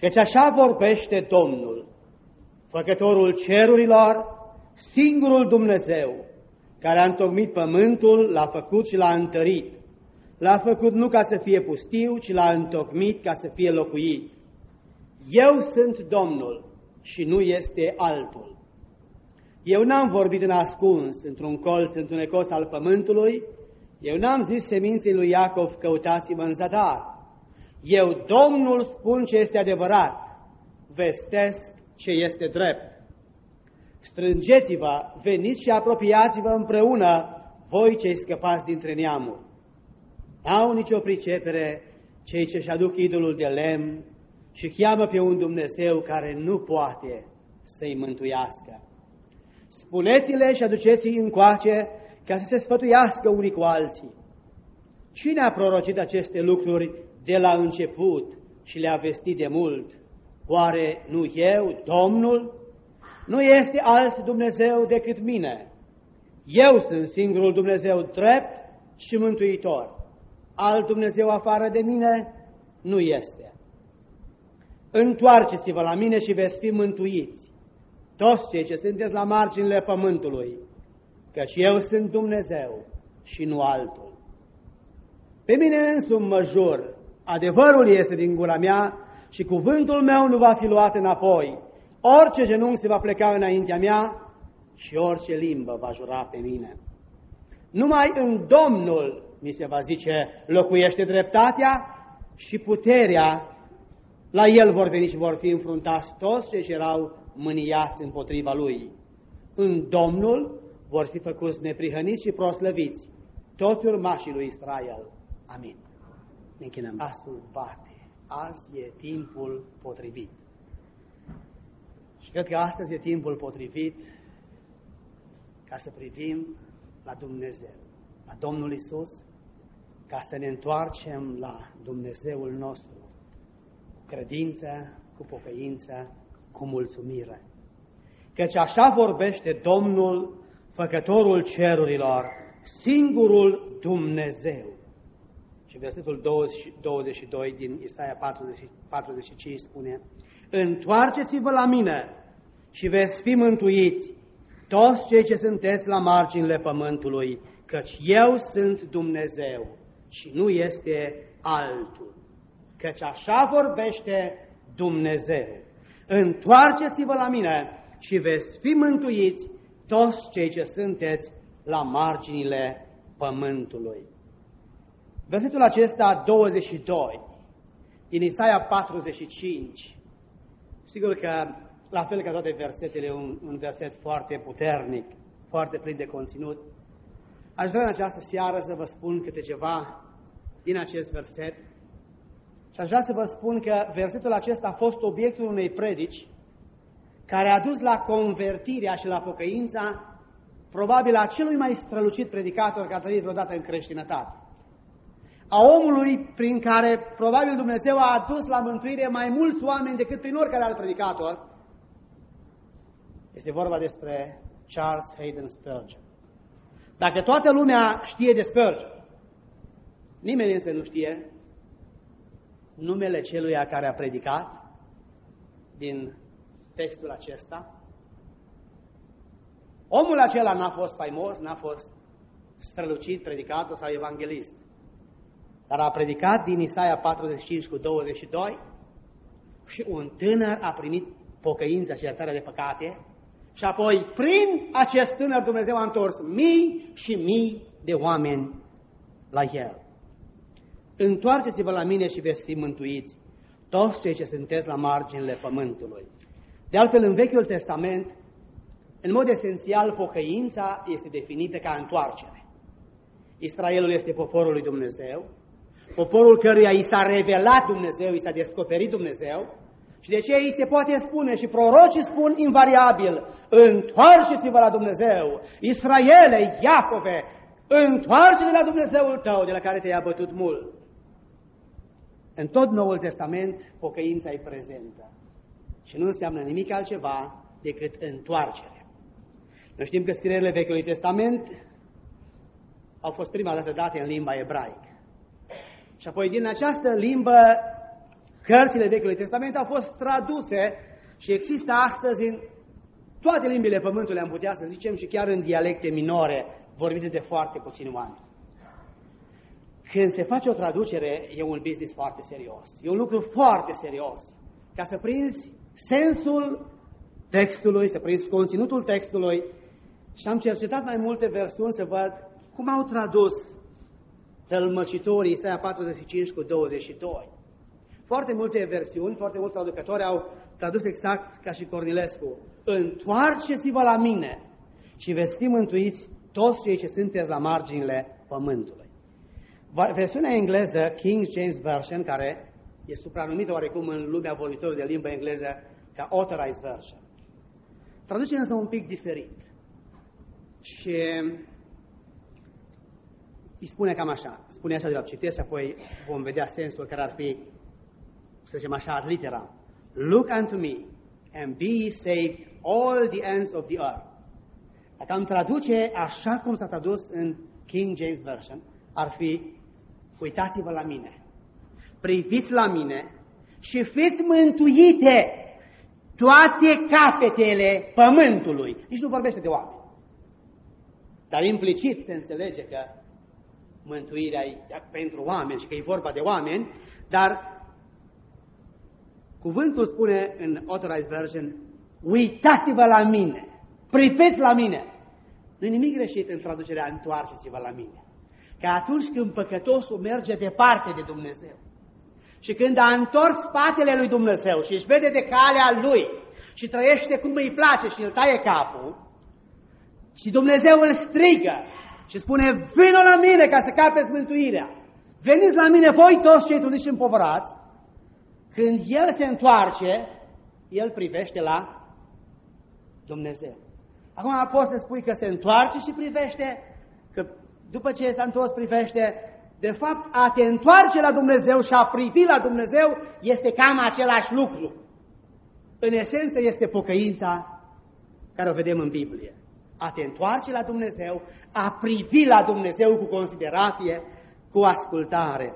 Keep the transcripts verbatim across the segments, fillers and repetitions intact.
Căci așa vorbește Domnul, Făcătorul cerurilor, singurul Dumnezeu, care a întocmit pământul, l-a făcut și l-a întărit. L-a făcut nu ca să fie pustiu, ci l-a întocmit ca să fie locuit. Eu sunt Domnul și nu este altul. Eu n-am vorbit în ascuns, într-un colț întunecos al pământului, eu n-am zis seminței lui Iacov, căutați-mă în zadar. Eu, Domnul, spun ce este adevărat, vestesc ce este drept. Strângeți-vă, veniți și apropiați-vă împreună, voi cei scăpați dintre neamuri. N-au nicio pricepere cei ce-și aduc idolul de lemn și cheamă pe un Dumnezeu care nu poate să-i mântuiască. Spuneți-le și aduceți-i încoace ca să se sfătuiască unii cu alții. Cine a prorocit aceste lucruri de la început și le-a vestit de mult? Oare nu eu, Domnul? Nu este alt Dumnezeu decât mine. Eu sunt singurul Dumnezeu drept și mântuitor. Alt Dumnezeu afară de mine nu este. Întoarceți-vă la mine și veți fi mântuiți, toți cei ce sunteți la marginile pământului, căci eu sunt Dumnezeu și nu altul. Pe mine însumi mă jur, adevărul iese din gura mea și cuvântul meu nu va fi luat înapoi. Orice genunchi se va pleca înaintea mea și orice limbă va jura pe mine. Numai în Domnul, mi se va zice, locuiește dreptatea și puterea. La El vor veni și vor fi înfruntați toți cei ce erau mâniați împotriva Lui. În Domnul vor fi făcuți neprihăniți și proslăviți toți urmașii lui Israel. Amin. Ne închinăm. Asul bate. Azi e timpul potrivit. Și cred că astăzi e timpul potrivit ca să privim la Dumnezeu, la Domnul Isus, ca să ne întoarcem la Dumnezeul nostru, cu credință, cu pocăință, cu mulțumire. Căci așa vorbește Domnul, Făcătorul cerurilor, singurul Dumnezeu. Și versetul douăzeci și doi din Isaia patruzeci și cinci spune: Întoarceți-vă la mine și veți fi mântuiți, toți cei ce sunteți la marginile pământului, căci eu sunt Dumnezeu și nu este altul. Căci așa vorbește Dumnezeu. Întoarceți-vă la mine și veți fi mântuiți, toți cei ce sunteți la marginile pământului. Versetul acesta douăzeci și doi din Isaia patruzeci și cinci, sigur că, la fel ca toate versetele, un, un verset foarte puternic, foarte plin de conținut. Aș vrea în această seară să vă spun câte ceva din acest verset și aș vrea să vă spun că versetul acesta a fost obiectul unei predici care a dus la convertirea și la pocăința probabil a celui mai strălucit predicator care a trăit vreodată în creștinătate. A omului prin care probabil Dumnezeu a adus la mântuire mai mulți oameni decât prin oricare alt predicator. Este vorba despre Charles Haddon Spurgeon. Dacă toată lumea știe de Spurgeon, nimeni însă nu știe numele celuia care a predicat din textul acesta. Omul acela n-a fost faimos, n-a fost strălucit predicator sau evanghelist, dar a predicat din Isaia patruzeci și cinci cu douăzeci și doi și un tânăr a primit pocăința și iertarea de păcate și apoi prin acest tânăr Dumnezeu a întors mii și mii de oameni la el. Întoarceți-vă la mine și veți fi mântuiți, toți cei ce sunteți la marginile pământului. De altfel, în Vechiul Testament, în mod esențial, pocăința este definită ca întoarcere. Israelul este poporul lui Dumnezeu, poporul căruia i s-a revelat Dumnezeu, i s-a descoperit Dumnezeu, și de ce îi se poate spune și prorocii spun invariabil: întoarceți-vă la Dumnezeu, Israele, Iacove, întoarce-te la Dumnezeul tău de la care te-ai abătut mult. În tot Noul Testament, pocăința e prezentă și nu înseamnă nimic altceva decât întoarcere. Noi știm că scrierile Vechiului Testament au fost prima dată date în limba ebraică. Și apoi din această limbă Cărțile Vechiului Testament au fost traduse și există astăzi în toate limbile pământului, am putea să zicem, și chiar în dialecte minore, vorbite de foarte puțini oameni. Când se face o traducere, e un business foarte serios. E un lucru foarte serios. Ca să prinzi sensul textului, să prinzi conținutul textului. Și am cercetat mai multe versiuni să văd cum au tradus tălmăcitorii Isaia patruzeci și cinci cu douăzeci și doi. Foarte multe versiuni, foarte mulți traducători au tradus exact ca și Cornilescu. Întoarceți-vă la mine și veți fi mântuiți toți cei ce sunteți la marginile pământului. Versiunea engleză, King James Version, care e supranumită oarecum în lumea vorbitorilor de limbă engleză ca Authorized Version, traduce însă un pic diferit. Și îi spune cam așa, spune așa de la citesc și apoi vom vedea sensul care ar fi, să zicem așa, ad litera. Look unto me and be ye saved all the ends of the earth. Dacă am traduce așa cum s-a tradus în King James Version, ar fi: uitați-vă la mine, priviți la mine și fiți mântuite toate capetele pământului. Nici nu vorbește de oameni. Dar implicit se înțelege că mântuirea e pentru oameni și că e vorba de oameni, dar cuvântul spune în Authorized Version: uitați-vă la mine, priviți la mine. Nu e nimic greșit în traducerea întoarceți-vă la mine. Că atunci când păcătosul merge departe de Dumnezeu și când a întors spatele lui Dumnezeu și își vede de calea lui și trăiește cum îi place și îl taie capul, și Dumnezeu îl strigă și spune: vino la mine ca să capeți mântuirea, veniți la mine voi toți cei trudiți și împovărați. Când el se întoarce, el privește la Dumnezeu. Acum poți să spui că se întoarce și privește, că după ce s-a întors privește. De fapt, a te întoarce la Dumnezeu și a privi la Dumnezeu este cam același lucru. În esență este pocăința care o vedem în Biblie. A te întoarce la Dumnezeu, a privi la Dumnezeu cu considerație, cu ascultare.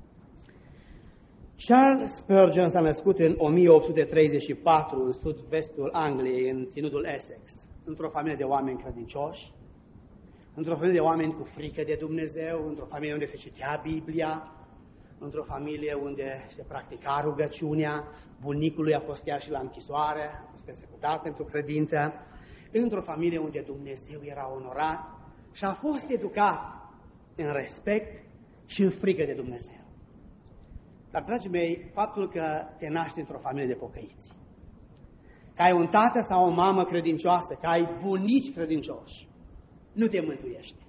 Charles Spurgeon s-a născut în o mie opt sute treizeci și patru în sud-vestul Angliei, în ținutul Essex, într-o familie de oameni credincioși, într-o familie de oameni cu frică de Dumnezeu, într-o familie unde se citea Biblia, într-o familie unde se practica rugăciunea, bunicul lui a fost chiar și la închisoare, a fost persecutat pentru credință, într-o familie unde Dumnezeu era onorat și a fost educat în respect și în frică de Dumnezeu. Dar, dragii mei, faptul că te naști într-o familie de pocăiți, că ai un tată sau o mamă credincioasă, că ai bunici credincioși, nu te mântuiește.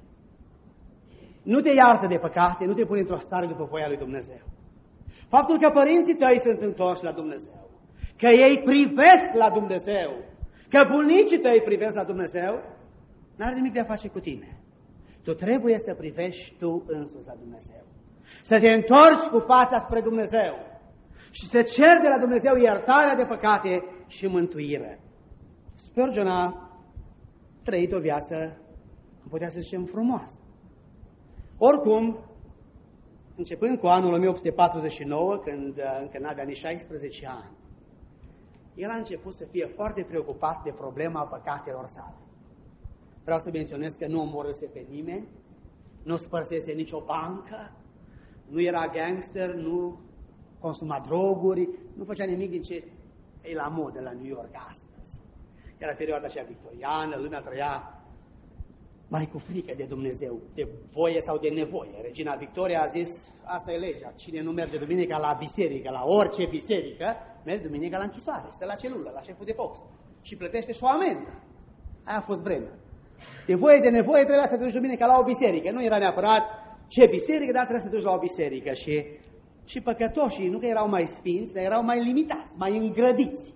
Nu te iartă de păcate, nu te pune într-o stare după voia lui Dumnezeu. Faptul că părinții tăi sunt întorși la Dumnezeu, că ei privesc la Dumnezeu, că bunicii tăi privesc la Dumnezeu, n-are nimic de a face cu tine. Tu trebuie să privești tu însuți la Dumnezeu. Să te întorci cu fața spre Dumnezeu și să ceri de la Dumnezeu iertarea de păcate și mântuire. Spurgeon a trăit o viață, am putea să zicem, frumoasă. Oricum, începând cu anul o mie opt sute patruzeci și nouă, când încă n-avea nici șaisprezece ani, el a început să fie foarte preocupat de problema păcatelor sale. Vreau să menționez că nu omorâse pe nimeni, nu spărsese nicio bancă, nu era gangster, nu consuma droguri, nu făcea nimic din ce e la modă la New York astăzi. Era perioada aceea victoriană, lumea trăia mai cu frică de Dumnezeu, de voie sau de nevoie. Regina Victoria a zis, asta e legea, cine nu merge duminica la biserică, la orice biserică, merge duminica la închisoare, stă la celulă, la șeful de post și plătește și o amendă. Aia a fost vremea. De voie de nevoie trebuia să te duci duminica la o biserică. Nu era neapărat ce biserică, dar trebuie să te duci la o biserică. Și, și păcătoșii, nu că erau mai sfinți, dar erau mai limitați, mai îngrădiți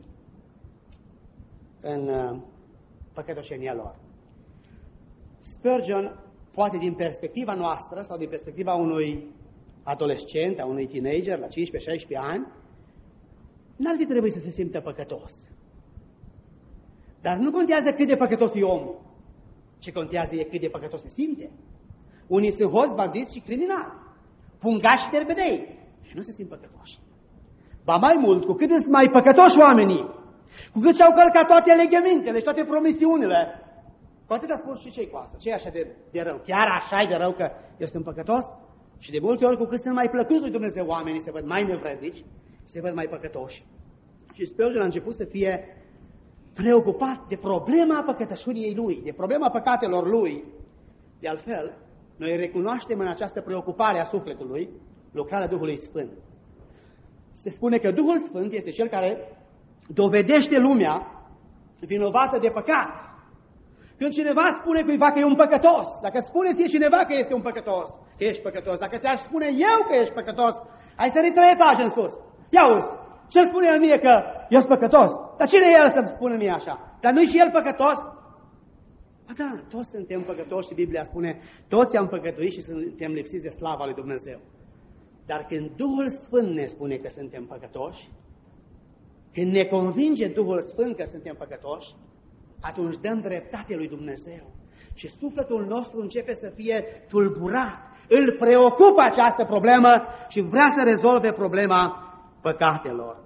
în uh, păcătoșenia lor. Spurgeon, poate din perspectiva noastră sau din perspectiva unui adolescent, a unui teenager la cincisprezece șaisprezece ani, n-ar fi trebuit să se simtă păcătos. Dar nu contează cât de păcătos e omul. Ce contează e cât de păcătos se simte. Unii sunt hoți, bandiți și criminali, pungași și derbedei. Și nu se simt păcătoși. Ba mai mult, cu cât sunt mai păcătoși oamenii, cu cât și-au călcat toate legămintele și toate promisiunile, cu atât a spus și ce-i cu asta, ce e așa de, de rău? Chiar așa e de rău că eu sunt păcătos? Și de multe ori, cu cât sunt mai plăcuți lui Dumnezeu oamenii, se văd mai nevrednici, se văd mai păcătoși. Și Spurgeon a început să fie preocupat de problema păcătășuniei lui, de problema păcatelor lui. De altfel, noi recunoaștem în această preocupare a sufletului lucrarea Duhului Sfânt. Se spune că Duhul Sfânt este cel care dovedește lumea vinovată de păcat. Când cineva spune cuiva că e un păcătos, dacă spune ție cineva că este un păcătos, că ești păcătos, dacă ți-aș spune eu că ești păcătos, ai sărit trei etaje în sus. Ia uzi, ce spune el mie că eu sunt păcătos? Dar cine e el să-mi spună mie așa? Dar nu-i și el păcătos? Ba da, toți suntem păcătoși și Biblia spune, toți am păcătuit și suntem lipsiți de slava lui Dumnezeu. Dar când Duhul Sfânt ne spune că suntem păcătoși, când ne convinge Duhul Sfânt că suntem păcătoși, atunci dăm dreptate lui Dumnezeu. Și sufletul nostru începe să fie tulburat. Îl preocupă această problemă și vrea să rezolve problema păcatelor.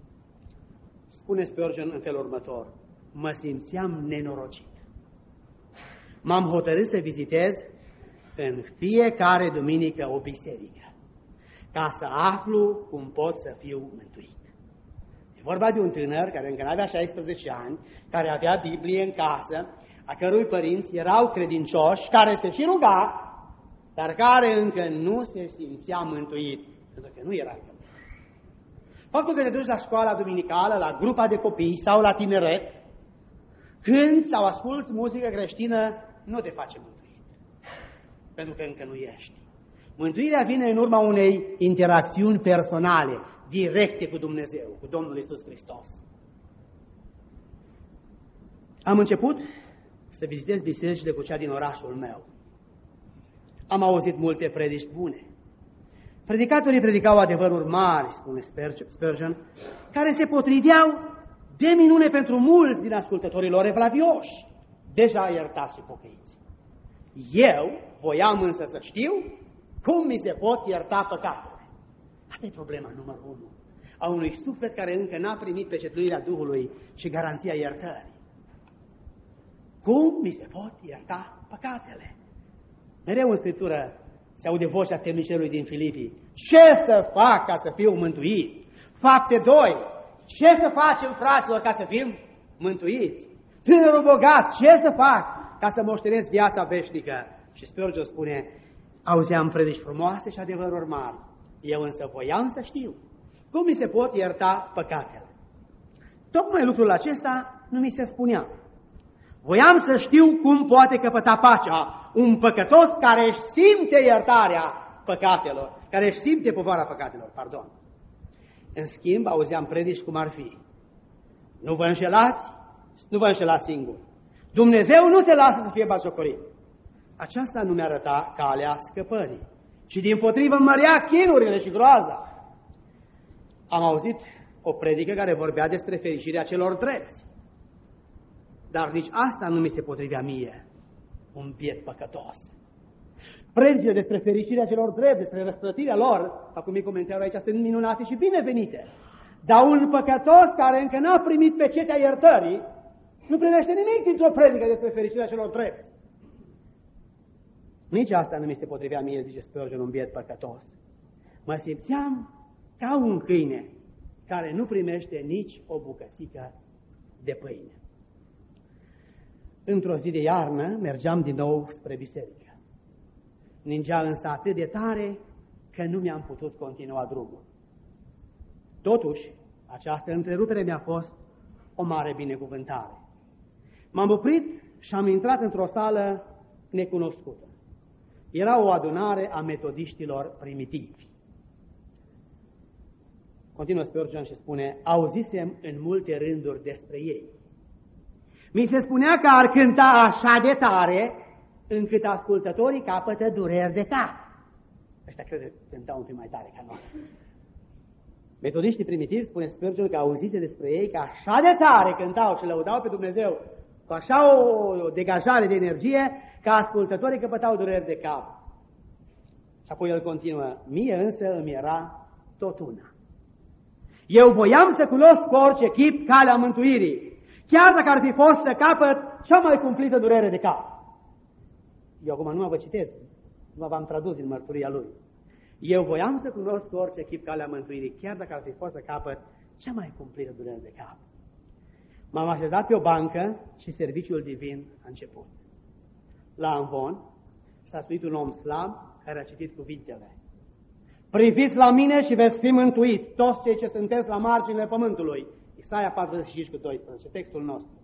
Spune Spurgeon în felul următor: mă simțeam nenorocit. M-am hotărât să vizitez în fiecare duminică o biserică, ca să aflu cum pot să fiu mântuit. E vorba de un tânăr care încă n-avea șaisprezece ani, care avea Biblie în casă, a cărui părinți erau credincioși, care se și ruga, dar care încă nu se simțea mântuit, pentru că nu era încă. Faptul că te duci la școala duminicală, la grupa de copii sau la tineret, când sau asculți muzică creștină, nu te face mântuit, pentru că încă nu ești. Mântuirea vine în urma unei interacțiuni personale, directe cu Dumnezeu, cu Domnul Iisus Hristos. Am început să vizitez bisericile cu cea din orașul meu. Am auzit multe predici bune. Predicatorii predicau adevăruri mari, spune Spurgeon, care se potriveau de minune pentru mulți din ascultătorii lor evlavioși, deja iertați și pocăiți. Eu voiam însă să știu cum mi se pot ierta păcatele. Asta e problema numărul unu a unui suflet care încă n-a primit pecetluirea Duhului și garanția iertării. Cum mi se pot ierta păcatele? Mereu în Scriptură se aude vocea temnicerului din Filipii: ce să fac ca să fiu mântuit? Fapte doi. Ce să facem, fraților, ca să fim mântuiți? Tânărul bogat, ce să fac ca să moștenesc viața veșnică? Și Spurgeon spune: auzeam predici frumoase și adevăruri mari, eu însă voiam să știu cum mi se pot ierta păcatele. Tocmai lucrul acesta nu mi se spunea. Voiam să știu cum poate căpăta pacea un păcătos care își simte iertarea păcatelor, care își simte povara păcatelor, pardon. În schimb, auzeam predici cum ar fi: nu vă înșelați, nu vă înșelați singur. Dumnezeu nu se lasă să fie batjocorit. Aceasta nu mi-arăta calea scăpării, ci dimpotrivă mărea chinurile și groaza. Am auzit o predică care vorbea despre fericirea celor drepți, dar nici asta nu mi se potrivea mie, un biet păcătos. Predicile despre fericirea celor drepți, despre răsplătirea lor, acum îi comentează aici, sunt minunate și binevenite. Dar un păcătos care încă n-a primit pecetea iertării, nu primește nimic dintr-o predică despre fericirea celor drepți. Nici asta nu mi se potrivea mie, zice Spurgeon, un biet păcătos. Mă simțeam ca un câine care nu primește nici o bucățică de pâine. Într-o zi de iarnă mergeam din nou spre biserică. Ningea însă atât de tare că nu mi-am putut continua drumul. Totuși, această întrerupere mi-a fost o mare binecuvântare. M-am oprit și am intrat într-o sală necunoscută. Era o adunare a metodiștilor primitivi. Continuă Spurgeon și spune: auzisem în multe rânduri despre ei. Mi se spunea că ar cânta așa de tare încât ascultătorii capătă dureri de cap. Ăștia cred că cântau un pic mai tare ca noi. Metodiștii primitivi, spune Spurgeon, că auzise despre ei că așa de tare cântau și lăudau pe Dumnezeu cu așa o, o degajare de energie, că ascultătorii căpătau dureri de cap. Și apoi el continuă: mie însă îmi era tot una. Eu voiam să cunosc cu orice chip calea mântuirii, chiar dacă ar fi fost să capăt cea mai cumplită durere de cap. Eu acum nu mă vă citesc, nu v-am tradus din mărturia lui. Eu voiam să cunosc cu orice chip calea mântuirii, chiar dacă ar fi fost să capăt cea mai cumplită durere de cap. M-am așezat pe o bancă și serviciul divin a început. La amvon s-a suit un om slab care a citit cuvintele: priviți la mine și veți fi mântuiți, toți cei ce sunteți la marginile pământului. Isaia patruzeci și cinci cu doisprezece, textul nostru.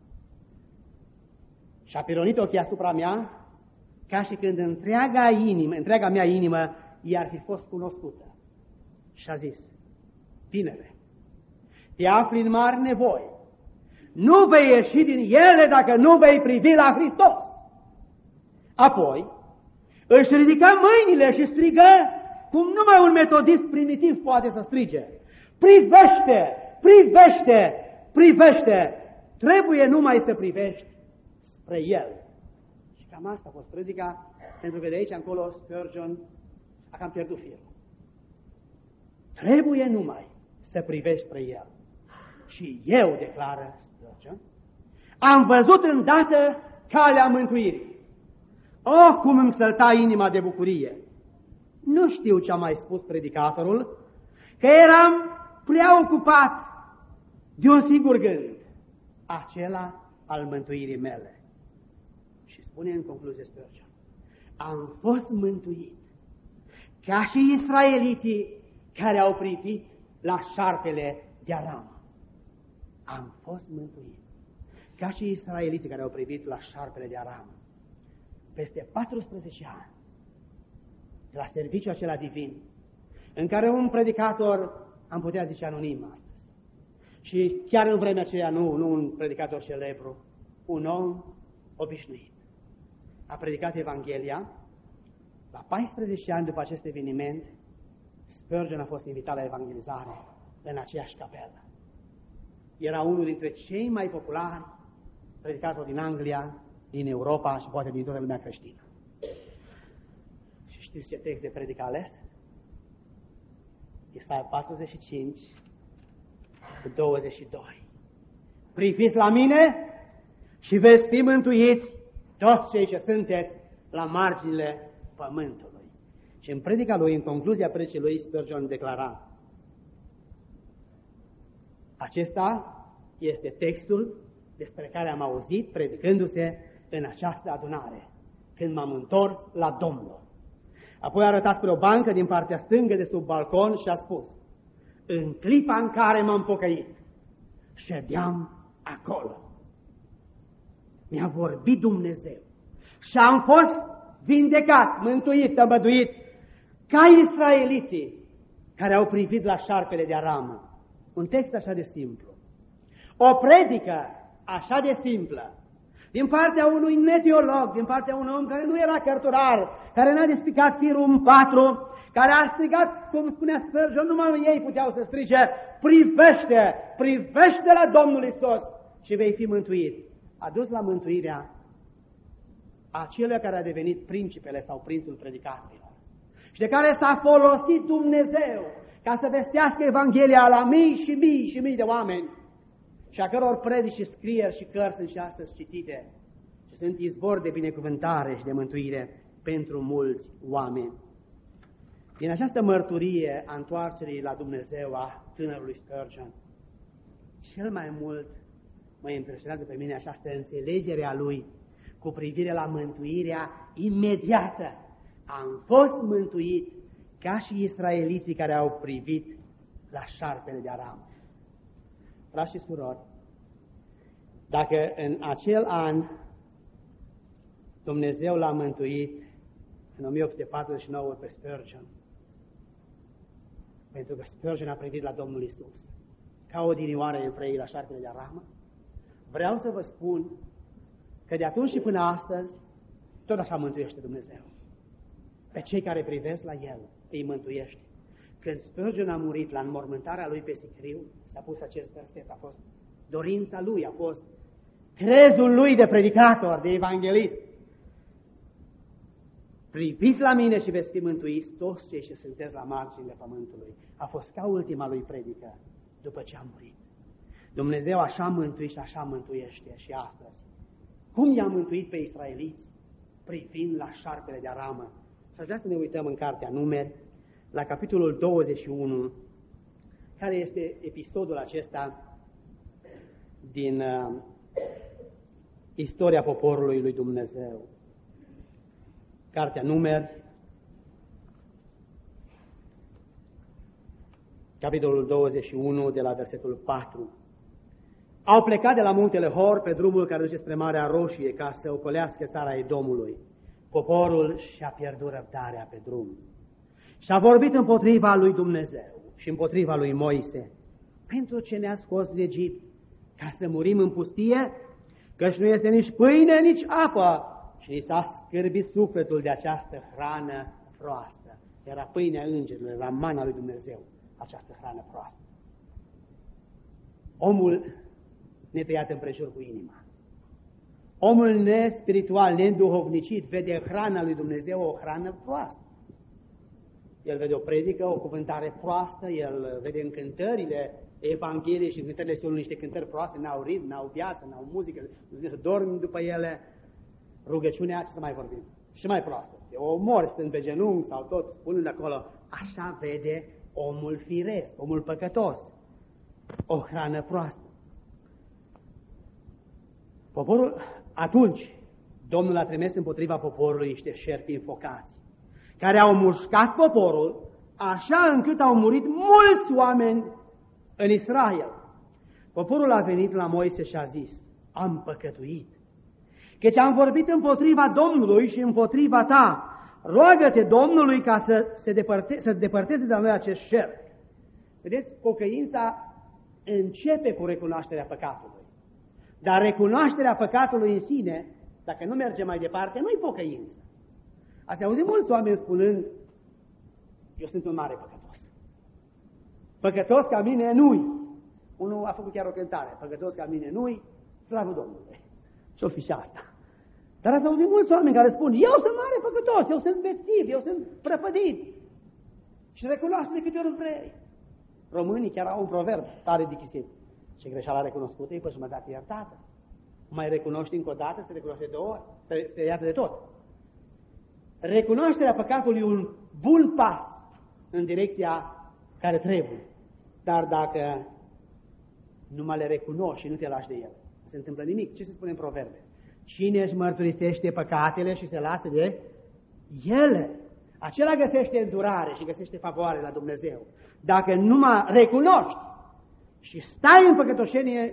Și a pironit ochii asupra mea, ca și când întreaga inimă, întreaga mea inimă i-ar fi fost cunoscută. Și a zis: tinere, te afli în mari nevoi. Nu vei ieși din ele dacă nu vei privi la Hristos. Apoi își ridică mâinile și strigă cum numai un metodist primitiv poate să strige: privește, privește, privește! Trebuie numai să privești spre El. Și cam asta a fost predica, pentru că de aici încolo Spurgeon a cam pierdut firul. Trebuie numai să privești spre El. Și eu, declară Spurgeon, am văzut îndată calea mântuirii. Oh, cum îmi sălta inima de bucurie! Nu știu ce a mai spus predicatorul, că eram prea ocupat de un singur gând, acela al mântuirii mele. Și spune în concluzie Spurgeon: am fost mântuit ca și israeliții care au privit la șarpele de Aram. Am fost mântuit ca și israeliții care au privit la șarpele de Aram. Peste paisprezece ani, la serviciul acela divin, în care un predicator, am putea zice anonim astăzi, și chiar în vremea aceea nu, nu un predicator celebru, un om obișnuit, a predicat Evanghelia. La paisprezece ani după acest eveniment, Spurgeon a fost invitat la evangelizare în aceeași capelă. Era unul dintre cei mai populari predicatori din Anglia, din Europa și poate din toată lumea creștină. Și știți ce text de predică ales? Isaia patruzeci și cinci cu douăzeci și doi. Priviți la mine și veți fi mântuiți toți cei ce sunteți la marginile pământului. Și în predica lui, în concluzia predicii lui, Spurgeon declara: acesta este textul despre care am auzit predicându-se în această adunare, când m-am întors la Domnul. Apoi a arătat spre o bancă din partea stângă de sub balcon și a spus: în clipa în care m-am pocăit, ședeam acolo. Mi-a vorbit Dumnezeu și am fost vindecat, mântuit, tămăduit, ca israeliții care au privit la șarpele de Aram. Un text așa de simplu. O predică așa de simplă, din partea unui neteolog, din partea unui om care nu era cărturar, care n-a despicat firul în patru, care a strigat, cum spunea Spurgeon, numai ei puteau să strige: privește, privește la Domnul Iisus și vei fi mântuit. A dus la mântuirea acelui care a devenit principele sau prințul predicatorilor și de care s-a folosit Dumnezeu ca să vestească Evanghelia la mii și mii și mii de oameni, și a căror predici și scrieri și cărți sunt și astăzi citite și sunt izvor de binecuvântare și de mântuire pentru mulți oameni. Din această mărturie a întoarcerii la Dumnezeu a tânărului Spurgeon, cel mai mult mă impresionează pe mine această înțelegere a lui cu privire la mântuirea imediată. Am fost mântuit ca și israeliții care au privit la șarpele de Aram. Frați și surori, dacă în acel an Dumnezeu l-a mântuit în o mie opt sute patruzeci și nouă pe Spurgeon, pentru că Spurgeon a privit la Domnul Iisus ca o dinioară evrei la șarpele de Aram, vreau să vă spun că de atunci și până astăzi tot așa mântuiește Dumnezeu. Pe cei care privesc la El îi mântuiește. Când Spurgeon a murit la înmormântarea lui pe sicriu, s-a pus acest verset, a fost dorința lui, a fost crezul lui de predicator, de evanghelist. Priviți la mine și veți fi mântuiți toți cei ce sunteți la marginile pământului. A fost ca ultima lui predică după ce a murit. Dumnezeu așa mântuie și așa mântuiește și astăzi. Cum i-a mântuit pe israeliți? Privind la șarpele de aramă. Și aș vrea să ne uităm în cartea Numeri, la capitolul douăzeci și unu, care este episodul acesta din uh, istoria poporului lui Dumnezeu. Cartea Numeri, capitolul douăzeci și unu, de la versetul patru. Au plecat de la muntele Hor pe drumul care duce spre Marea Roșie ca să ocolească țara Edomului. Poporul și-a pierdut răbdarea pe drum și a vorbit împotriva lui Dumnezeu și împotriva lui Moise. Pentru ce ne-a scos din Egipt? Ca să murim în pustie? Căci nu este nici pâine, nici apă. Și ni s-a scârbit sufletul de această hrană proastă. Era pâinea îngerilor, era mana lui Dumnezeu, această hrană proastă. Omul netăiat împrejur cu inima. Omul nespiritual, neînduhovnicit, vede hrana lui Dumnezeu o hrană proastă. El vede o predică, o cuvântare proastă, el vede în cântările Evangheliei și în cântările sunt niște cântări proaste, n-au ritm, n-au viață, n-au muzică, să dormi după ele. Rugăciunea, ce să mai vorbim, și mai proastă. E o omor stând pe genunchi sau tot spunând acolo. Așa vede omul firesc, omul păcătos. O hrană proastă. Poporul, atunci, Domnul a trimis împotriva poporului niște șerpi înfocați, care au mușcat poporul, așa încât au murit mulți oameni în Israel. Poporul a venit la Moise și a zis: am păcătuit, căci am vorbit împotriva Domnului și împotriva ta. Roagă-te Domnului ca să se depărte, să depărteze de la noi acest șerpi. Vedeți, pocăința începe cu recunoașterea păcatului. Dar recunoașterea păcatului în sine, dacă nu merge mai departe, nu-i pocăință. Ați auzit mulți oameni spunând: eu sunt un mare păcătos. Păcătos ca mine nu-i. Unul a făcut chiar o cântare: păcătos ca mine nu-i, slavă Domnului. Și-o fi și asta. Dar ați auzit mulți oameni care spun: eu sunt mare păcătos, eu sunt bețiv, eu sunt prăpădit. Și recunoaște de câte ori vrei. Românii chiar au un proverb tare dichisit: ce greșeala recunoscută e pe jumătate iertată. Mai recunoști încă o dată, se recunoaște de două ori, se, se iartă de tot. Recunoașterea păcatului e un bun pas în direcția care trebuie. Dar dacă nu mai le recunoști și nu te lași de el, nu se întâmplă nimic. Ce se spune în proverbe? Cine își mărturisește păcatele și se lasă de ele, acela găsește îndurare și găsește favoare la Dumnezeu. Dacă nu mă recunoști și stai în păcătoșenie,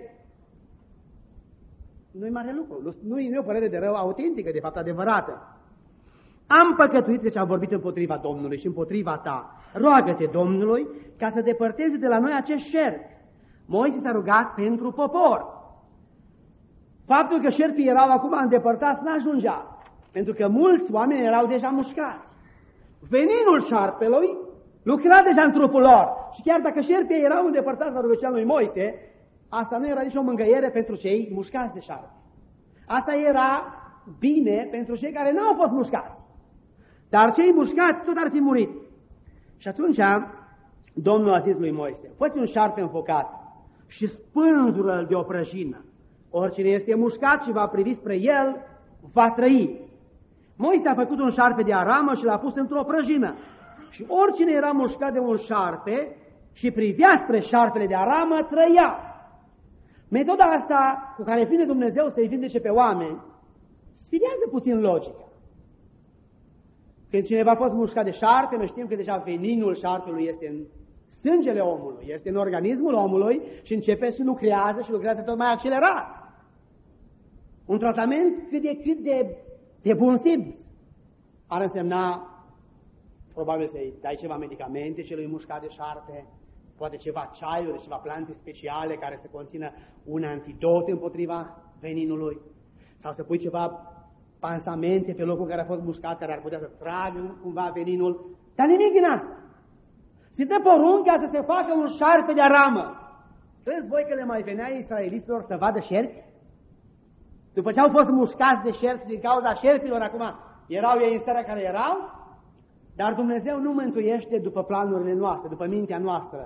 nu-i mare lucru, nu-i nu o părere de rău autentică, de fapt adevărată. Am păcătuit, deci am vorbit împotriva Domnului și împotriva ta. Roagă-te Domnului ca să depărteze de la noi acest șerpi. Moise s-a rugat pentru popor. Faptul că șerpii erau acum îndepărtați n-ajungea, pentru că mulți oameni erau deja mușcați. Veninul șarpelui lucra deja în trupul lor. Și chiar dacă șerpii erau îndepărtați la rugăciunea lui Moise, asta nu era nicio mângâiere pentru cei mușcați de șarpe. Asta era bine pentru cei care n-au fost mușcați. Dar cei mușcați tot ar fi murit. Și atunci Domnul a zis lui Moise: fă-ți un șarpe înfocat și spânzură-l de o prăjină. Oricine este mușcat și va privi spre el, va trăi. Moise a făcut un șarpe de aramă și l-a pus într-o prăjină. Și oricine era mușcat de un șarpe și privea spre șarpele de aramă, trăia. Metoda asta cu care vine Dumnezeu să-i vindece pe oameni sfidează puțin logica. Când cineva a fost mușcat de șarpe, noi știm că deja veninul șarpelui este în sângele omului, este în organismul omului și începe și lucrează și lucrează tot mai accelerat. Un tratament cât de cât de, de bun simț ar însemna probabil să-i dai ceva medicamente celui mușcat de șarpe, poate ceva ceaiuri, ceva plante speciale care să conțină un antidot împotriva veninului, sau să pui ceva pansamente pe locul care a fost mușcat, care ar putea să tragă cumva veninul, dar nimic din asta. Se dă porunca să se facă un șarpe de aramă. Crezi voi că le mai venea israeliților să vadă șerpi? După ce au fost mușcați de șerpi din cauza șerpilor, acum erau ei în starea care erau, dar Dumnezeu nu mântuiește după planurile noastre, după mintea noastră.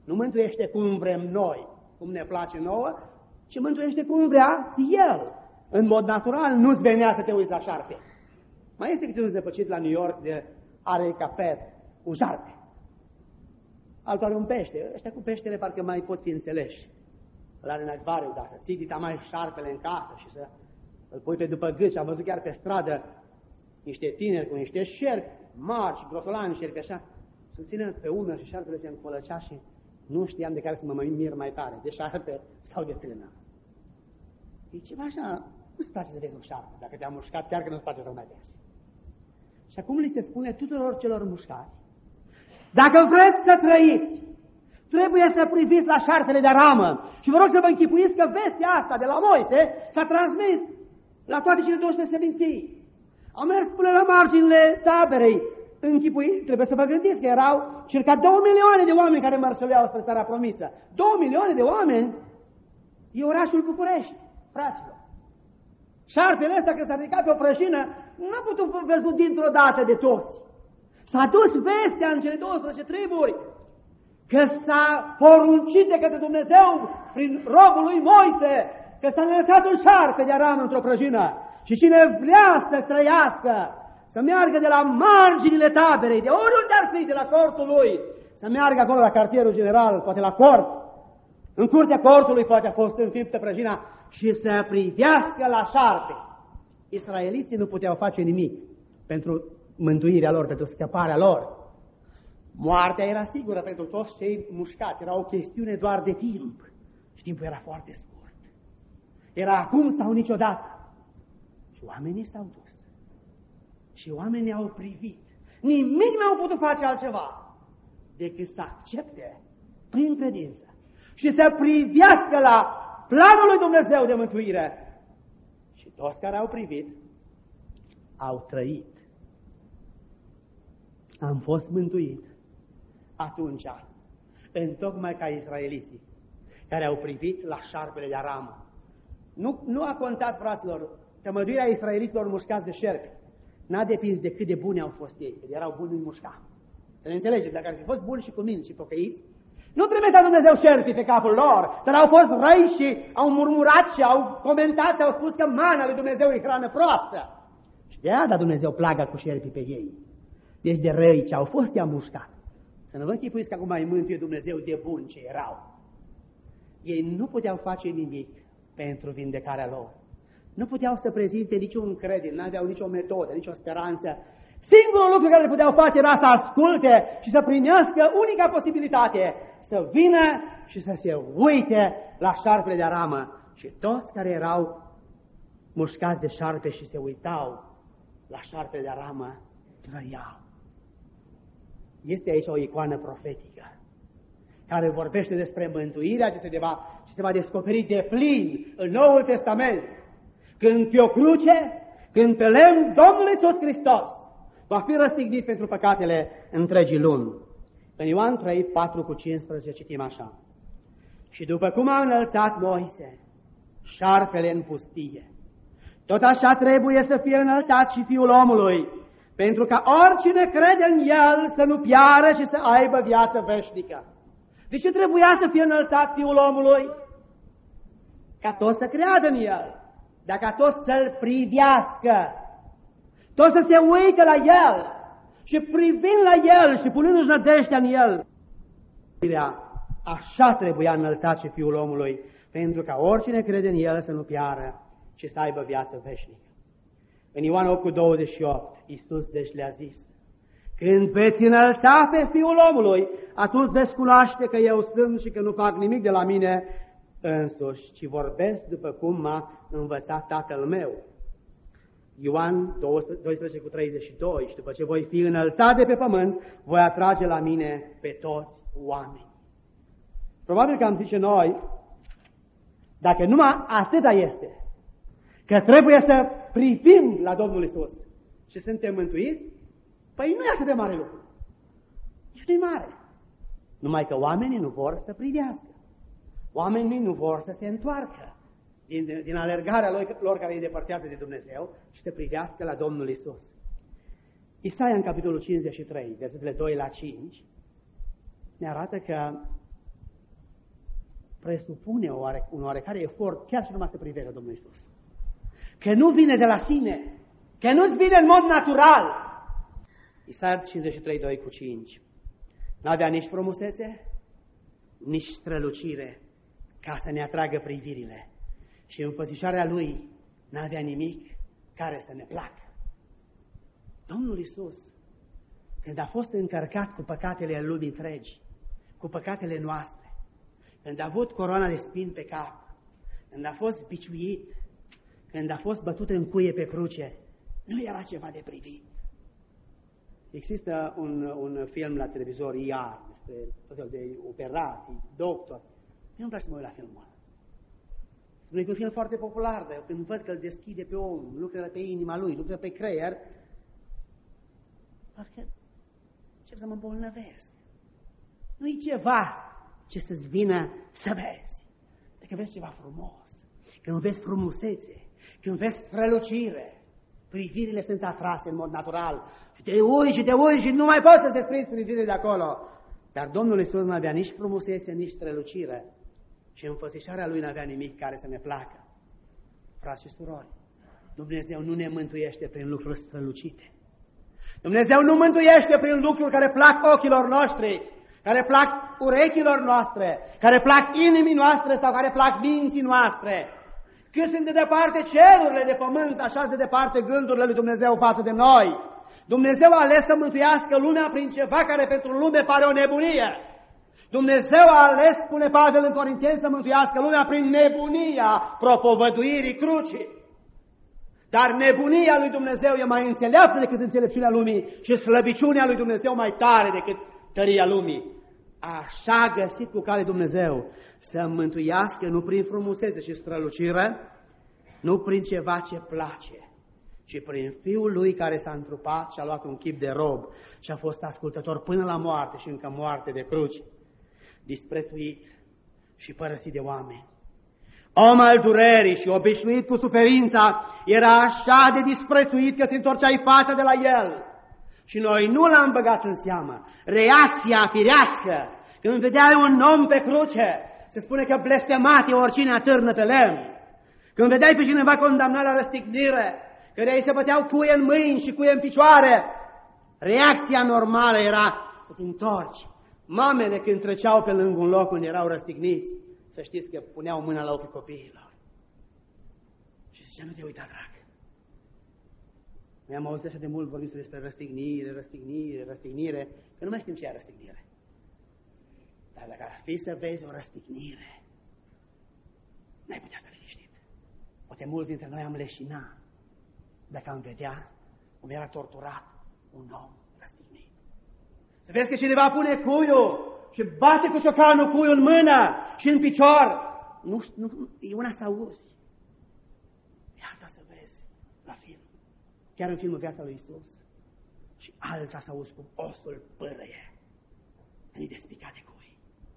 Nu mântuiește cum vrem noi, cum ne place nouă, ci mântuiește cum vrea El. În mod natural nu-ți venea să te uiți la șarpe. Mai este câte un zăpăcit la New York de are ca pet un șarpe. Altul are un pește. Ăștia cu peștele parcă mai pot fi înțeleși. Îl are în acvariu, dar să ții dita mai șarpele în casă și să îl pui pe după gât. Și am văzut chiar pe stradă niște tineri cu niște șerpi mari și grotolani șerpi așa, să țină pe umăr și șarpele se încolăcea și nu știam de care să mă mai mir mai tare, de șarpe sau de tână. E ceva așa, nu-ți place să vezi un șarpe, dacă te-a mușcat, chiar că nu-ți place să-l mai vezi. Și acum li se spune tuturor celor mușcați, dacă vreți să trăiți, trebuie să priviți la șarpele de aramă. Și vă rog să vă închipuiți că vestea asta de la Moise s-a transmis la toate cele douăsprezece seminții. Au mers până la marginile taberei. Închipuiți, trebuie să vă gândiți că erau circa două milioane de oameni care mărșăleau spre țara promisă. Două milioane de oameni e orașul București, fraților. Șarpele ăsta, că s-a ridicat pe o prăjină, nu a putut fi văzut dintr-o dată de toți. S-a dus vestea în cele douăsprezece triburi că s-a poruncit de către Dumnezeu prin robul lui Moise că s-a lăsat un șarpe de aramă într-o prăjină și cine vrea să trăiască, să meargă de la marginile taberei, de oriunde ar fi, de la cortul lui, să meargă acolo la cartierul general, poate la cort, în curtea cortului poate a fost înfiptă prăjina și să privească la șarpe. Israeliții nu puteau face nimic pentru mântuirea lor, pentru scăparea lor. Moartea era sigură pentru toți cei mușcați, era o chestiune doar de timp. Și timpul era foarte scurt. Era acum sau niciodată. Și oamenii s-au dus. Și oamenii au privit. Nimic n-au putut face altceva decât să accepte prin credință și să privească la planul lui Dumnezeu de mântuire. Și toți care au privit au trăit. Am fost mântuit atunci, întocmai ca israeliții care au privit la șarpele de aramă. Nu, nu a contat, fraților, tămăduirea israeliților mușcați de șerpi. N-a depins de cât de buni au fost ei, că erau buni în mușca. Să ne înțelegeți, dacă ar fi fost buni și cuminți și pocăiți, nu trimitea Dumnezeu șerpii pe capul lor, dar au fost răi și au murmurat și au comentat și au spus că mana lui Dumnezeu e hrană proastă. Și de-aia a dat Dumnezeu plaga cu șerpii pe ei. Deci de răi ce au fost, i-a mușcat. Să nu vă închipuiți că acum îi mântuie Dumnezeu de buni ce erau. Ei nu puteau face nimic pentru vindecarea lor. Nu puteau să prezinte niciun credit, nu aveau nicio metodă, nicio speranță. Singurul lucru care le puteau face era să asculte și să primească unica posibilitate, să vină și să se uite la șarpele de aramă. Și toți care erau mușcați de șarpe și se uitau la șarpele de aramă, trăiau. Este aici o icoană profetică care vorbește despre mântuirea ce se, va, ce se va descoperi de plin în Noul Testament. Când pe o cruce, când pe lemn Domnul Iisus Hristos va fi răstignit pentru păcatele întregii lumi. În Ioan trei, patru cu cincisprezece citim așa. Și după cum a înălțat Moise șarpele în pustie, tot așa trebuie să fie înălțat și Fiul omului, pentru ca oricine crede în El să nu piară și să aibă viață veșnică. De ce trebuia să fie înălțat Fiul omului? Ca toți să creadă în El, dar ca toți să-L privească, toți să se uite la El și privind la El și punându-și nădejdea în El. Așa trebuia înălțat și Fiul omului, pentru ca oricine crede în El să nu piară și să aibă viață veșnică. În Ioan opt cu douăzeci și opt, Iisus deci le-a zis, când veți înălța pe Fiul omului, atunci veți cunoaște că eu sunt și că nu fac nimic de la mine însuși, ci vorbesc după cum m-a învățat Tatăl meu. Ioan doisprezece cu treizeci și doi, și după ce voi fi înălțat de pe pământ, voi atrage la mine pe toți oamenii. Probabil că am zice noi, dacă numai atâta este, că trebuie să privim la Domnul Iisus și suntem mântuiți, păi nu e așa de mare lucru. Nici nu e mare. Numai că oamenii nu vor să privească. Oamenii nu vor să se întoarcă din, din alergarea lor, lor care îi depărtează de Dumnezeu și să privească la Domnul Iisus. Isaia, în capitolul cincizeci și trei, versetele doi la cinci, ne arată că presupune un oarecare efort chiar și numai să privește Domnul Iisus. Că nu vine de la sine, că nu-ți vine în mod natural. Isaia cincizeci și trei, doi cu cinci. N-avea nici frumusețe, nici strălucire ca să ne atragă privirile. Și înfățișarea Lui n-avea nimic care să ne placă. Domnul Iisus, când a fost încărcat cu păcatele lumii întregi, cu păcatele noastre, când a avut coroana de spini pe cap, când a fost biciuit, când a fost bătut în cuie pe cruce, nu era ceva de privit. Există un, un film la televizor I A despre tot felul de operații, doctor. Eu nu vreau să mă uit la filmul ăla. E un film foarte popular, dar când văd că îl deschide pe om, lucră pe inima lui, lucră pe creier, parcă încep să mă îmbolnăvesc. Nu e ceva ce să-ți vină să vezi. Dacă vezi ceva frumos, când vezi frumusețe, când vezi strălucire, privirile sunt atrase în mod natural. Și te uiți și te uiți și nu mai poți să te desprinzi privirile de acolo. Dar Domnul Iisus nu avea nici frumusețe, nici strălucire. Și înfățișarea Lui n-avea nimic care să ne placă. Frați și surori, Dumnezeu nu ne mântuiește prin lucruri strălucite. Dumnezeu nu mântuiește prin lucruri care plac ochilor noștri, care plac urechilor noastre, care plac inimii noastre sau care plac minții noastre. Cât sunt de departe cerurile de pământ, așa de departe gândurile lui Dumnezeu față de noi. Dumnezeu a ales să mântuiască lumea prin ceva care pentru lume pare o nebunie. Dumnezeu a ales, spune Pavel în Corinteni, să mântuiască lumea prin nebunia propovăduirii crucii. Dar nebunia lui Dumnezeu e mai înțeleaptă decât înțelepciunea lumii și slăbiciunea lui Dumnezeu mai tare decât tăria lumii. Așa a găsit cu cale Dumnezeu să mântuiască nu prin frumusețe și strălucire, nu prin ceva ce place, ci prin Fiul Lui care s-a întrupat și a luat un chip de rob și a fost ascultător până la moarte și încă moarte de cruci, disprețuit și părăsit de oameni. Om al durerii și obișnuit cu suferința, era așa de disprețuit că se întorceai fața de la el. Și noi nu l-am băgat în seamă. Reacția firească, când vedeai un om pe cruce, se spune că blestemat e oricine atârnă pe lemn. Când vedeai pe cineva condamnat la răstignire, că ei se băteau cuie în mâini și cuie în picioare, reacția normală era să te întorci. Mamele când treceau pe lângă un loc unde erau răstigniți, să știți că puneau mâna la ochii copiilor. Și zicea, nu te uita, drag. Noi am auzit așa de mult vorbim despre răstignire, răstignire, răstignire, că nu mai știm ce e răstignire. Dar dacă ar fi să vezi o răstignire, n-ai putea sta liniștit. Poate mulți dintre noi am leșina dacă am vedea cum era torturat un om răstignit. Să vezi că cineva pune cuiul și bate cu ciocanul cuiul în mână și în picior. Nu, nu, e una să auzi. E alta să vezi la film. Chiar în filmul Viața lui Iisus. Și alta să auzi cum osul pârâie. Când e despicat de cui.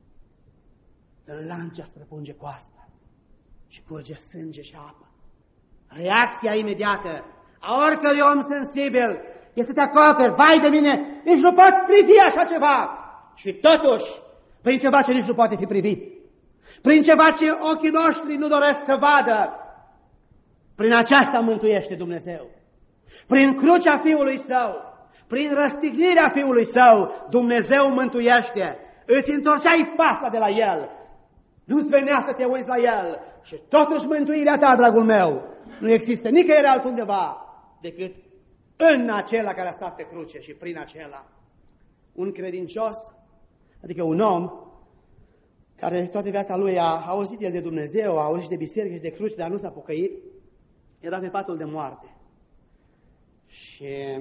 Când lancea străpunge coasta și curge sânge și apă. Reacția imediată a oricărui om sensibil este să te acoperi. Vai de mine, nici nu pot privi așa ceva. Și totuși, prin ceva ce nici nu poate fi privit, prin ceva ce ochii noștri nu doresc să vadă, prin aceasta mântuiește Dumnezeu. Prin crucea Fiului Său, prin răstignirea Fiului Său, Dumnezeu mântuiește. Îți întorceai fața de la El. Nu-ți venea să te uiți la El. Și totuși mântuirea ta, dragul meu, nu există nicăieri altundeva decât în acela care a stat pe cruce și prin acela. Un credincios, adică un om care toată viața lui a auzit el de Dumnezeu, a auzit de biserică și de cruce, dar nu s-a pocăit, era pe patul de moarte. Și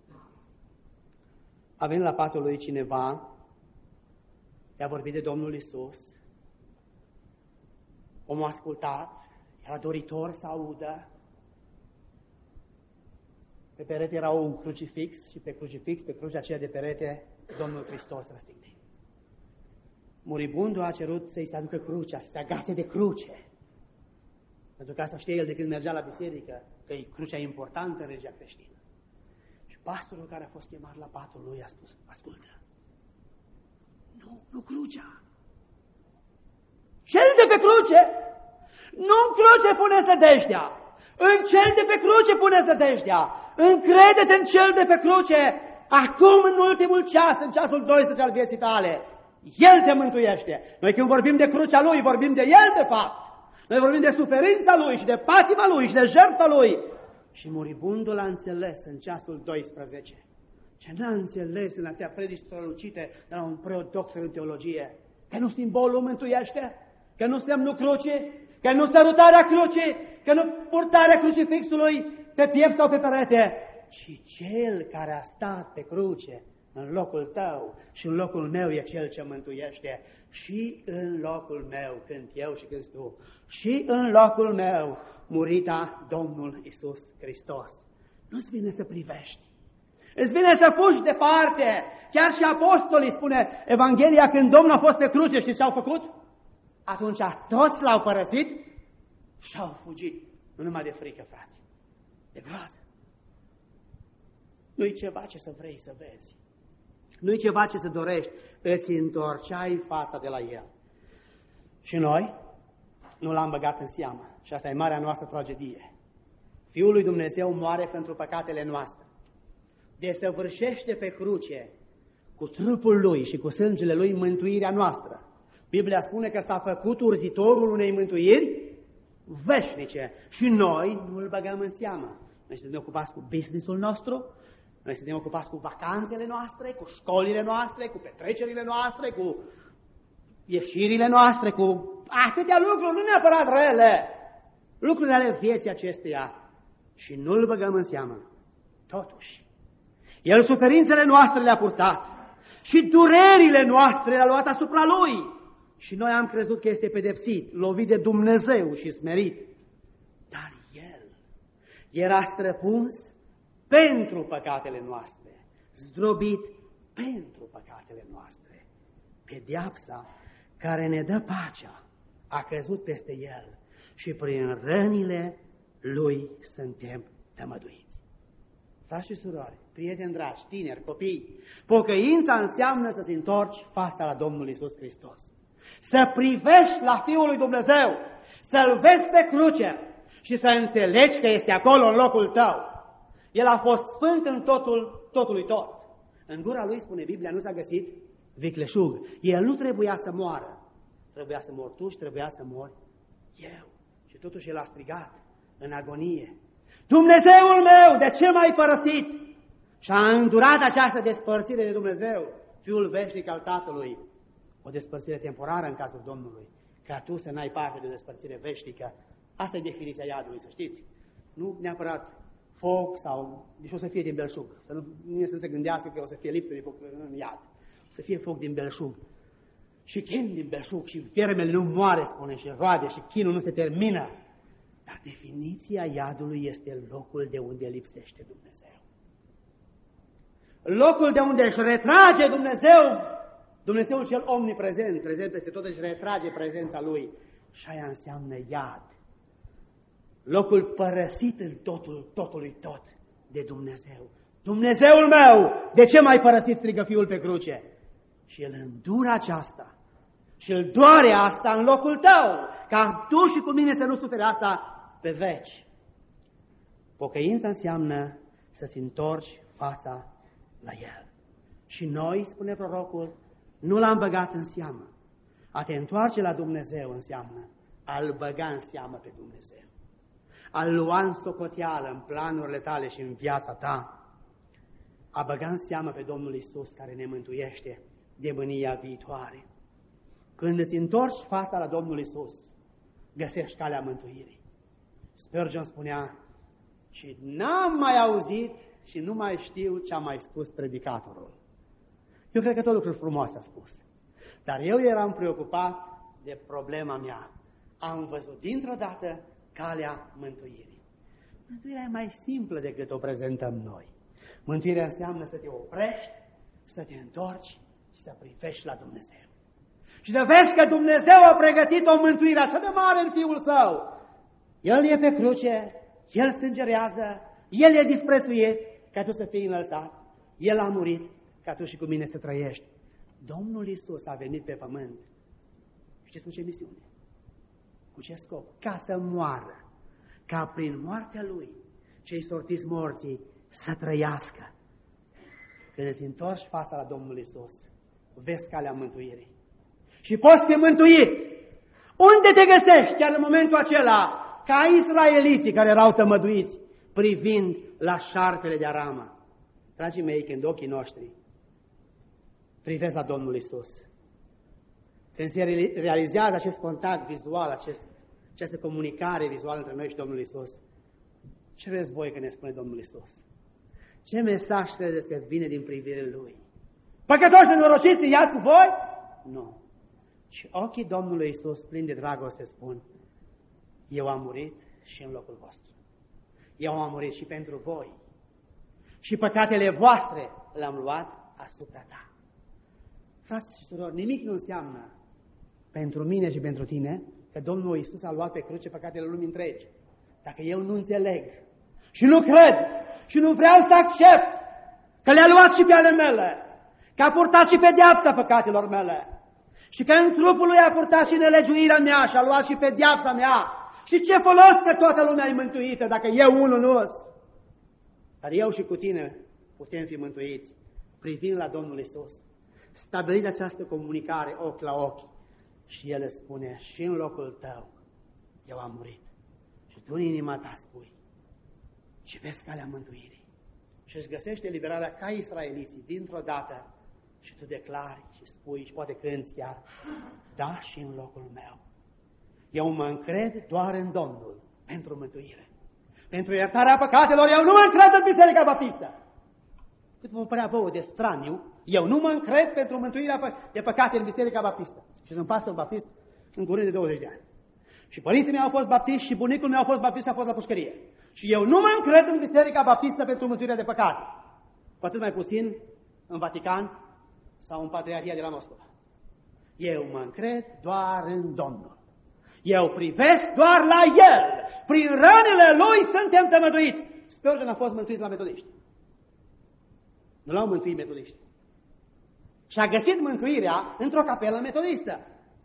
a venit la patul lui cineva, i-a vorbit de Domnul Iisus, omul a ascultat, era doritor să audă. Pe perete era un crucifix și pe crucifix, pe crucea aceea de perete, Domnul Hristos răstignit. Muribundul a cerut să-i se aducă crucea, să se agațe de cruce. Pentru că asta știe el de când mergea la biserică, că e crucea importantă în religia creștină. Și pastorul care a fost chemat la patul lui a spus, ascultă, nu, nu crucea, Cel de pe cruce, nu în cruce pune sădejdea, în cel de pe cruce pune sădejdea, încrede-te în cel de pe cruce, acum în ultimul ceas, în ceasul doisprezece al vieții tale, El te mântuiește. Noi când vorbim de crucea Lui, vorbim de El de fapt. Noi vorbim de suferința Lui și de patima Lui și de jertfa Lui. Și moribundul a înțeles în ceasul doisprezece. Ce n-a înțeles în atâtea predici strălucite de la un preot doctor în teologie, că nu simbolul mântuiește, că nu semnul crucii, că nu sărutarea crucii, că nu purtarea crucifixului pe piept sau pe perete, ci Cel care a stat pe cruce în locul tău și în locul meu e Cel ce mântuiește. Și în locul meu cânt eu și cânt tu. Și în locul meu murita Domnul Iisus Hristos. Nu-ți vine să privești. Îți vine să fugi departe. Chiar și apostolii, spune Evanghelia, când Domnul a fost pe cruce, știți ce au făcut? Atunci toți l-au părăsit și au fugit. Nu numai de frică, frați. De groază. Nu-i ceva ce să vrei să vezi. Nu-i ceva ce să dorești. Îți întorceai fața de la El. Și noi nu l-am băgat în seamă. Și asta e marea noastră tragedie. Fiul lui Dumnezeu moare pentru păcatele noastre. Desăvârșește pe cruce cu trupul Lui și cu sângele Lui mântuirea noastră. Biblia spune că s-a făcut urzitorul unei mântuiri veșnice. Și noi nu îl băgăm în seamă. Noi suntem ocupați cu business-ul nostru, noi suntem ocupați cu vacanțele noastre, cu școlile noastre, cu petrecerile noastre, cu ieșirile noastre, cu atâtea lucruri, nu neapărat rele, lucrurile ale vieții acesteia. Și nu îl băgăm în seamă. Totuși, El suferințele noastre le-a purtat și durerile noastre le-a luat asupra Lui. Și noi am crezut că este pedepsit, lovit de Dumnezeu și smerit. Dar El era străpuns pentru păcatele noastre, zdrobit pentru păcatele noastre. Pedeapsa care ne dă pacea a căzut peste El și prin rănile Lui suntem tămăduiți. Frați și surori, prieteni dragi, tineri, copii, pocăința înseamnă să-ți întorci fața la Domnul Iisus Hristos. Să privești la Fiul lui Dumnezeu, să-L vezi pe cruce și să înțelegi că este acolo în locul tău. El a fost sfânt în totul, totului tot. În gura Lui, spune Biblia, nu s-a găsit vicleșug. El nu trebuia să moară. Trebuia să mor tu și trebuia să mor eu. Și totuși El a strigat în agonie: Dumnezeul meu, de ce m-ai părăsit? Și a îndurat această despărțire de Dumnezeu, Fiul veșnic al Tatălui. O despărțire temporară în cazul Domnului, ca tu să n-ai parte de o despărțire veșnică. Asta e definiția iadului, să știți. Nu neapărat foc sau... Deci o să fie din belșug. Să nu, nu să se gândească că o să fie lipsă de foc în iad. O să fie foc din belșug. Și chin din belșug și fermele nu moare, spune, și roade și chinul nu se termină. Dar definiția iadului este locul de unde lipsește Dumnezeu. Locul de unde își retrage Dumnezeu, Dumnezeul cel omniprezent, prezent peste tot, își retrage prezența Lui. Și aia înseamnă iad. Locul părăsit în totul, totului tot de Dumnezeu. Dumnezeul meu, de ce m-ai părăsit, strigă Fiul pe cruce? Și El îndură aceasta și îl doare asta în locul tău, ca tu și cu mine să nu suferi asta pe veci. Pocăința înseamnă să-ți întorci fața la El. Și noi, spune prorocul, nu l-am băgat în seamă. A te întoarce la Dumnezeu înseamnă a-L băga în seamă pe Dumnezeu. A-L lua în socoteală în planurile tale și în viața ta. A băga în seamă pe Domnul Iisus care ne mântuiește de mânia viitoare. Când îți întorci fața la Domnul Iisus, găsești calea mântuirii. Spurgeon spunea: și n-am mai auzit și nu mai știu ce a mai spus predicatorul. Eu cred că tot lucruri frumoase a spus. Dar eu eram preocupat de problema mea. Am văzut dintr-o dată calea mântuirii. Mântuirea e mai simplă decât o prezentăm noi. Mântuirea înseamnă să te oprești, să te întorci și să privești la Dumnezeu. Și să vezi că Dumnezeu a pregătit o mântuire așa de mare în Fiul Său. El e pe cruce, El sângerează, El e disprețuit ca tu să fii înălțat. El a murit ca tu și cu mine să trăiești. Domnul Iisus a venit pe pământ. Știți cu ce misiune? Cu ce scop? Ca să moară. Ca prin moartea Lui, cei sortiți morții să trăiască. Când îți întorci fața la Domnul Iisus, vezi calea mântuirii. Și poți fi mântuit. Unde te găsești chiar în momentul acela, ca israeliții care erau tămăduiți, privind la șarpele de Arama? Dragii mei, când ochii noștri privesc la Domnul Iisus, când se realizează acest contact vizual, acest, această comunicare vizuală între noi și Domnul Iisus, ce vreți voi că ne spune Domnul Iisus? Ce mesaj credeți că vine din privirea Lui? Păcătoși nenorociți, ia cu voi? Nu. Și ochii Domnului Iisus, plini de dragoste, spun: eu am murit și în locul vostru. Eu am murit și pentru voi. Și păcatele voastre le-am luat asupra ta. Frați și surori, nimic nu înseamnă pentru mine și pentru tine că Domnul Iisus a luat pe cruce păcatele lumii întregi. Dacă eu nu înțeleg și nu cred și nu vreau să accept că le-a luat și pe ale mele, că a purtat și pedeapsa păcatelor mele și că în trupul Lui a purtat și nelegiuirea mea și a luat și pedeapsa mea, și ce folos că toată lumea e mântuită dacă eu unul nu-s? Dar eu și cu tine putem fi mântuiți privind la Domnul Iisus, stabilit această comunicare ochi la ochi, și El îți spune: și în locul tău eu am murit. Și tu în inima ta spui și vezi calea mântuirii. Și își găsește eliberarea ca israeliții dintr-o dată și tu declari și spui și poate cânți chiar: da, și în locul meu. Eu mă încred doar în Domnul pentru mântuire. Pentru iertarea păcatelor eu nu mă încred în Biserica Baptistă. Cât vă părea vouă de straniu, eu nu mă încred pentru mântuirea de păcate în Biserica Baptistă. Și sunt pastor baptist în curând de douăzeci de ani. Și părinții mei au fost baptiști și bunicul meu a fost baptist și a fost la pușcărie. Și eu nu mă încred în Biserica Baptistă pentru mântuirea de păcate. Cu atât mai puțin în Vatican sau în Patriarhia de la Moscova. Eu mă încred doar în Domnul. Eu privesc doar la El. Prin rănile Lui suntem tămăduiți. Sper că n-a fost mântuiți la metodiști. Nu l-au mântuit metodiști. Și a găsit mântuirea într-o capelă metodistă.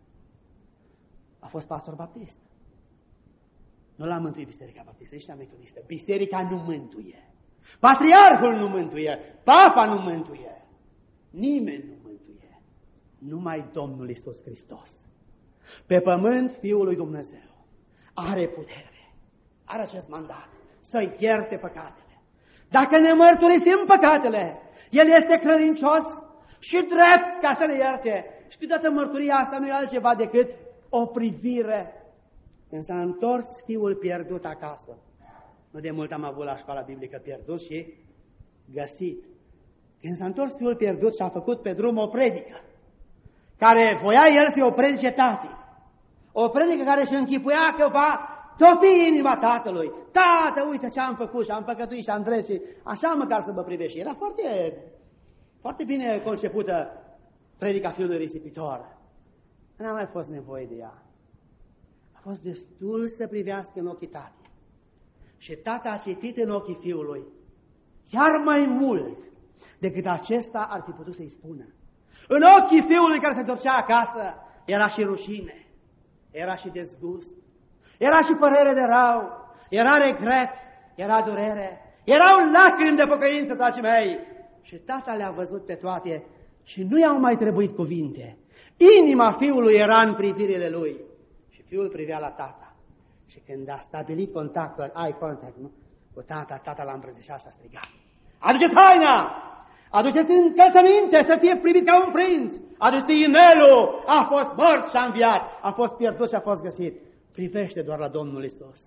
A fost pastor baptist. Nu l-a mântuit Biserica Baptistă, nici metodistă. Biserica nu mântuie. Patriarhul nu mântuie. Papa nu mântuie. Nimeni nu mântuie. Numai Domnul Iisus Hristos. Pe pământ, Fiul lui Dumnezeu are putere, are acest mandat să ierte păcatele. Dacă ne mărturisim păcatele, El este credincios și drept ca să ne ierte. Și câteodată mărturia asta nu e altceva decât o privire. Când s-a întors fiul pierdut acasă, nu de mult am avut la școala biblică pierdut și găsit. Când s-a întors fiul pierdut și a făcut pe drum o predică, care voia el să o predice tatăl. O predică care își închipuia că va topi inima tatălui. Tată, uite ce am făcut și am păcătuit și am drept și așa măcar să mă privești. Era foarte, foarte bine concepută predica fiului risipitor. N-a mai fost nevoie de ea. A fost destul să privească în ochii tatăl. Și tata a citit în ochii fiului chiar mai mult decât acesta ar fi putut să-i spună. În ochii fiului care se întorcea acasă era și rușine, era și dezgust, era și părere de rău, era regret, era durere, erau lacrimi de pocăință, dragii mei. Și tata le-a văzut pe toate și nu i-au mai trebuit cuvinte. Inima fiului era în privirile lui și fiul privea la tata. Și când a stabilit contactul, eye contact, nu? Cu tata, tata l-a îmbrățișat și a strigat: aduceți haina! Aduceți încălțăminte să fie primit ca un prinț! Aduceți inelul! A fost mort și a înviat! A fost pierdut și a fost găsit! Privește doar la Domnul Iisus.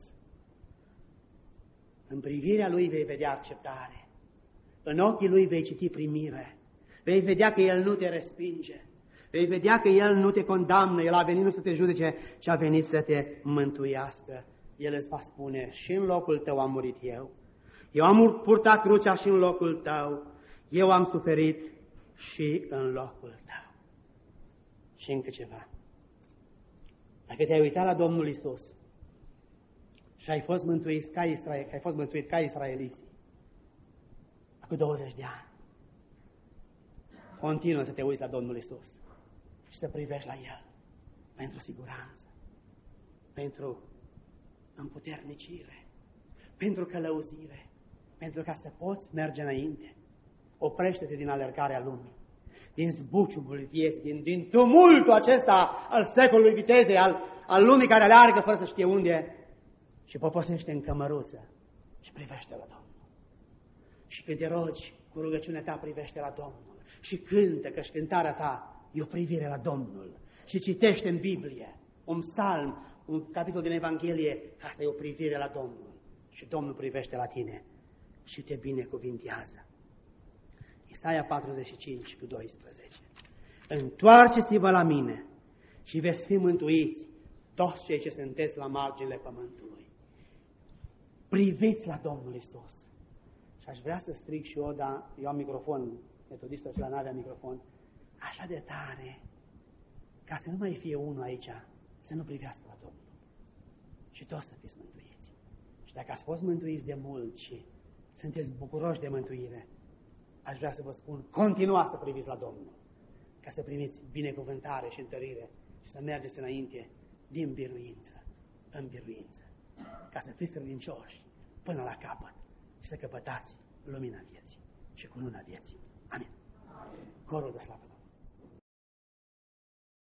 În privirea Lui vei vedea acceptare. În ochii Lui vei citi primire. Vei vedea că El nu te respinge. Vei vedea că El nu te condamnă. El a venit nu să te judece, ci a venit să te mântuiască. El îți va spune: și în locul tău am murit eu. Eu am purtat crucea și în locul tău. Eu am suferit și în locul tău. Și încă ceva. Dacă te-ai uitat la Domnul Iisus și ai fost mântuit ca Israel, ai fost mântuit ca israeliții, cu douăzeci de ani, continuă să te uiți la Domnul Iisus și să privești la El pentru siguranță. pentru împuternicire, pentru călăuzire, pentru ca să poți merge înainte. Oprește-te din alergarea lumii, din zbuciumul vieții, din, din tumultul acesta al secolului vitezei, al, al lumii care aleargă fără să știe unde, și poposește în cămăruță și privește la Domnul. Și când te rogi cu rugăciunea ta, privește la Domnul. Și cântă, că-și cântarea ta e o privire la Domnul. Și citește în Biblie un psalm, un capitol din Evanghelie, asta e o privire la Domnul. Și Domnul privește la tine și te binecuvintează. Isaia patruzeci și cinci cu doisprezece. Întoarceți-vă la mine și veți fi mântuiți, toți cei ce sunteți la marginile pământului. Priviți la Domnul Iisus. Și aș vrea să strig și eu, dar eu am microfon, metodistul acela n-avea microfon, așa de tare, ca să nu mai fie unul aici, să nu privească la Domnul. Și toți să fiți mântuiți. Și dacă ați fost mântuiți de mult și sunteți bucuroși de mântuire, aș vrea să vă spun, continuați să priviți la Domnul, ca să primiți binecuvântare și întărire și să mergeți înainte din biruință în biruință, ca să fiți credincioși până la capăt și să căpătați lumina vieții și cununa vieții. Amin. Corul de slavă.